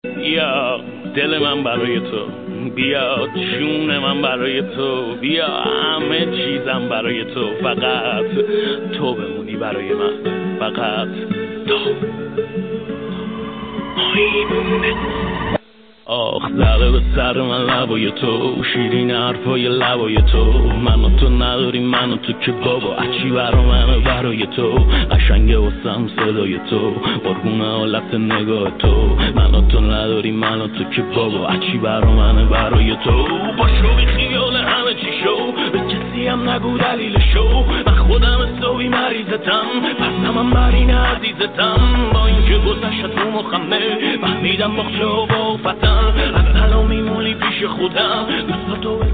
بیا دل من برای تو، بیا جون من برای تو، بیا همه چیزم برای تو، فقط تو بمونی برای من، فقط تو. آخ زده به سر من لبای تو، شیرین حرفای لبای تو، من و تو نداریم من و تو که بابا، اچی برا منه برای تو، قشنگه واسم صدای تو، قربون حالت نگاه تو، من و تو نداریم من و تو که بابا، اچی برا منه برای تو، باشو بی خیال همه چی شو، به کسی هم نگو دلیل شو، من خودم استوی مریضتم، پس من برین عزیزتم، با اینکه گذشت رو مخمه فهمیدم بخشه و با فتم، از الان میمونی پیش خودم، دوست تو